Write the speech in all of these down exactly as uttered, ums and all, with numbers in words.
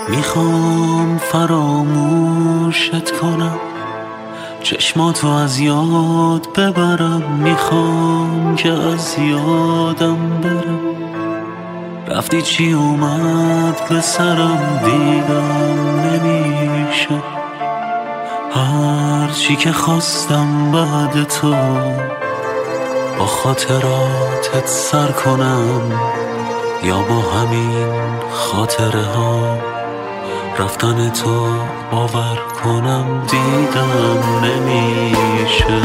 میخوام فراموشت کنم، چشماتو از یاد ببرم. میخوام که از یادم برم، رفتی چی اومد به سرم دیدم نمیشه. هر چی که خواستم بعد تو با خاطراتت سر کنم، یا با همین خاطره ها رفتن تو باور کنم. دیدم نمیشه،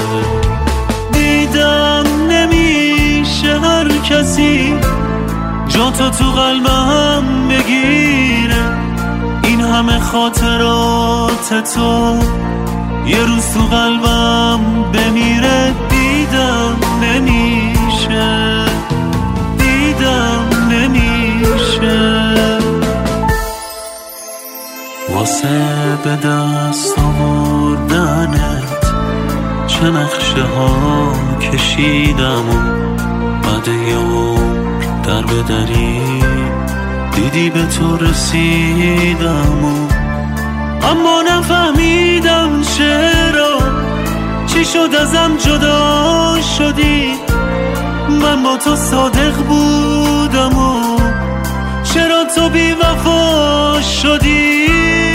دیدم نمیشه هر کسی جاتو تو قلبم بگیره. این همه خاطرات تو یه روز تو قلبم بمیره. دیدم نمیشه، دیدم نمیشه. واسه به دست آوردنت چه نقشه ها کشیدم و بعد یه عمر در بدری دیدی به تو رسیدم و اما نفهمیدم چرا، چی شد ازم جدا شدی. من با تو صادق بودم و چرا تو بی وفا شدی.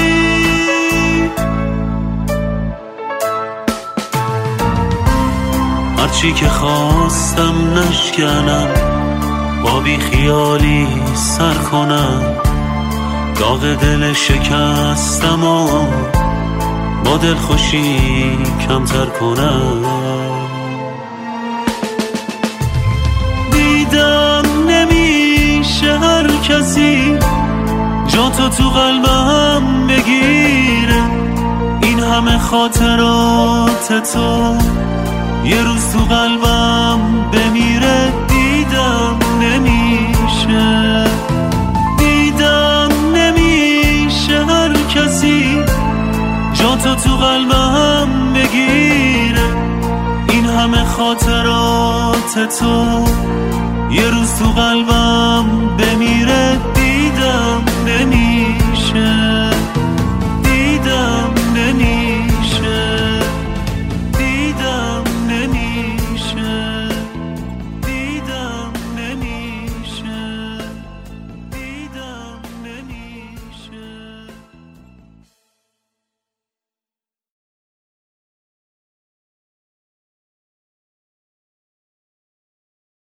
هرچی که خواستم نشکنم، با بی خیالی سر کنم. داغ دل شکستم و با دل خوشی کمتر کنم. دیدم نمیشه هر کسی جاتو تو قلبم بگیره. این همه خاطرات تو یه روز تو قلبم بمیره. دیدم نمیشه، دیدم نمیشه هر کسی جاتو تو قلبم بگیره. این همه خاطرات تو یه روز تو قلبم بمیره.